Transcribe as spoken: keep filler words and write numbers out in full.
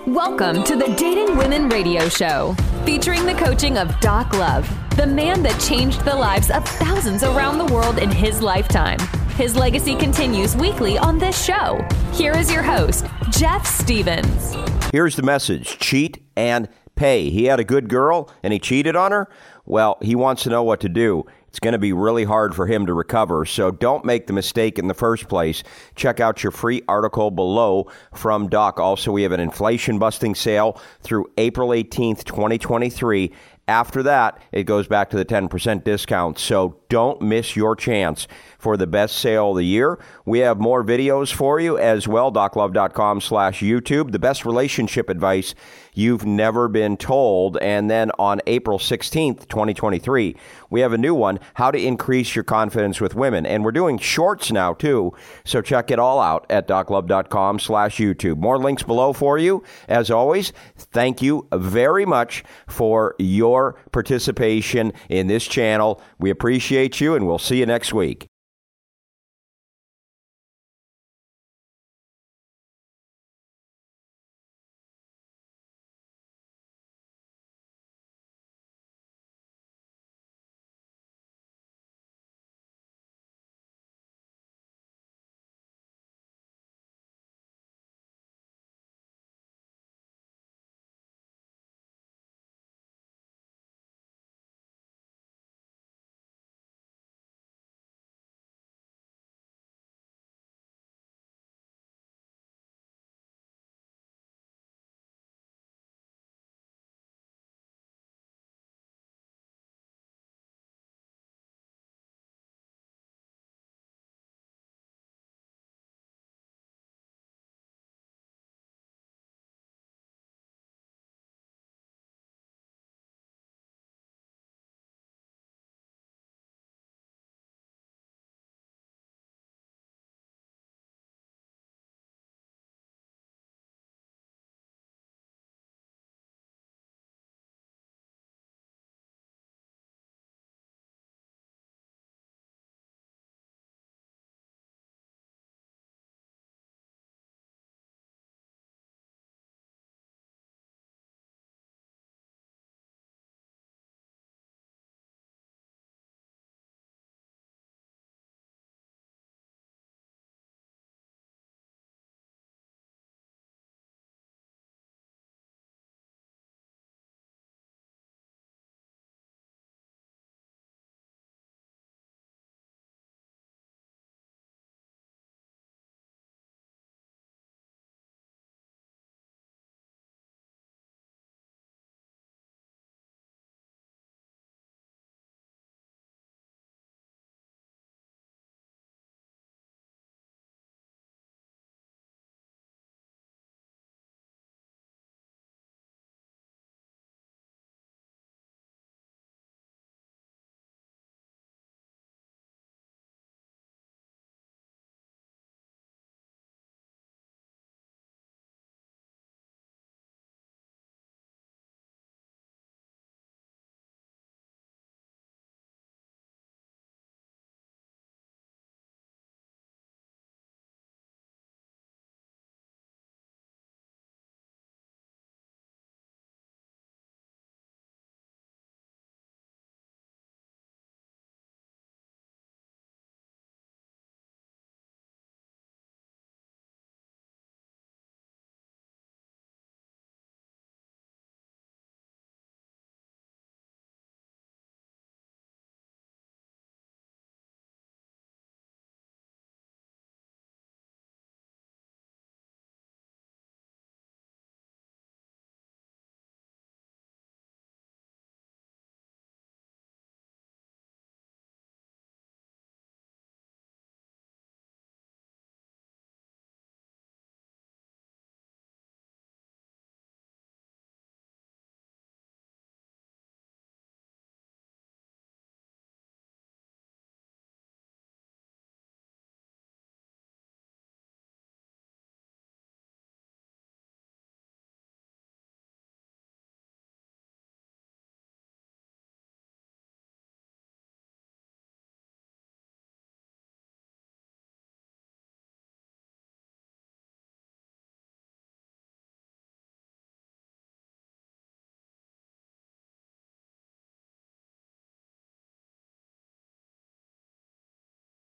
Welcome to the Dating Women Radio Show, featuring the coaching of Doc Love, the man that changed the lives of thousands around the world in his lifetime. His legacy continues weekly on this show. Here is your host, Jeff Stevens. Here's the message: cheat and pay. He had a good girl and he cheated on her. Well, he wants to know what to do. It's going to be really hard for him to recover, so don't make the mistake in the first place. Check out your free article below from Doc. Also, we have an inflation-busting sale through April eighteenth, twenty twenty-three. After that, it goes back to the ten percent discount, so don't miss your chance for the best sale of the year. We have more videos for you as well, doclove.com slash YouTube, the best relationship advice you've never been told. And then on April sixteenth, twenty twenty-three, we have a new one, how to increase your confidence with women. And we're doing shorts now, too, so check it all out at doclove.com slash YouTube. More links below for you. As always, thank you very much for your participation in this channel. We appreciate you, and we'll see you next week.